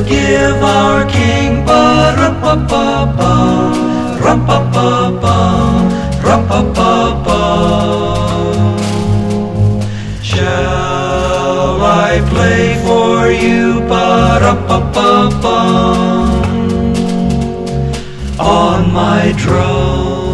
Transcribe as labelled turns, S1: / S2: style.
S1: give our King. Ba-rum-pa-pa-pa, rum-pa-pa-pa, rum-pa-pa-pa. Shall I play for you? Ba-rum-pa-pa-pa, on my drum.